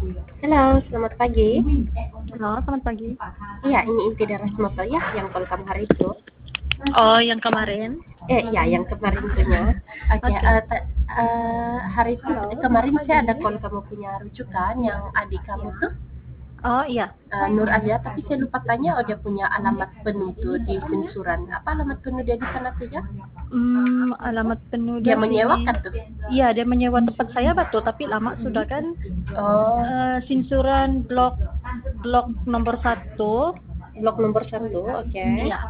Halo, selamat pagi. Halo, selamat pagi. Iya, ini inti dari Moto ya, yang call kamu hari itu. Oh, yang kemarin? Iya, yang kemarin punya. Oke, Oke. hari itu kemarin saya ada call kamu punya rujukan yang adik kamu tuh, Oh iya. Nur Adia, tapi saya lupa tanya, oh dia punya alamat penuh tuh di Sinsuran. Apa alamat penuh dia di sana tuh ya? Alamat penuh Dia di menyewakan tuh. Iya, dia menyewa tempat saya betul, tapi lama sudah kan. Oh, Sinsuran blok nomor 1. blok nomor 1, oke. Iya.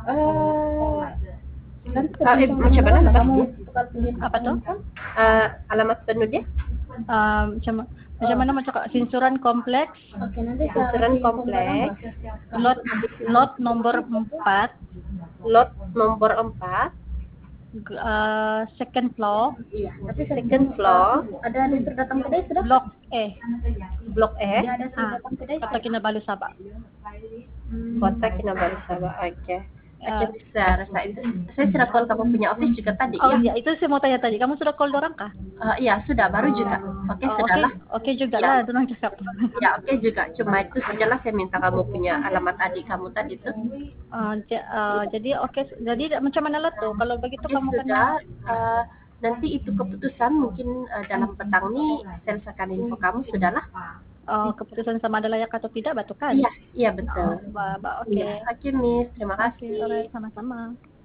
Macam mana lepas dia? Apa tuh? Alamat penuh dia? Macam mana macam Sinsuran kompleks, Sinsuran kompleks, lot nomor 4, lot nomor 4, second floor, second floor, Ada sudah datang kedai sudah? blok E. blok E, Ya, ada sudah datang kedai. Kota Kinabalu Sabah. Kota Kinabalu Sabah. Oke. Oke, Eh, bisa rasa itu. Saya sudah call kamu punya office juga tadi Oh ya? iya, itu saya mau tanya tadi. Kamu sudah call dorang kah? Iya, sudah baru juga. Oke, Oh, sudah lah. Oke juga Ya. lah, dorang cakap. Ya, oke juga. Cuma itu sajalah saya minta kamu punya alamat adik kamu tadi tuh. Jadi oke, jadi macam mana lah tuh? Kalau begitu Oke, kamu sudah. Nanti itu keputusan mungkin dalam petang nih saya akan info kamu sudahlah. keputusan sama ada layak atau tidak, batu kan? Iya, iya betul. Oke. Iya. Oke, Miss. Terima kasih. Alright, sama-sama.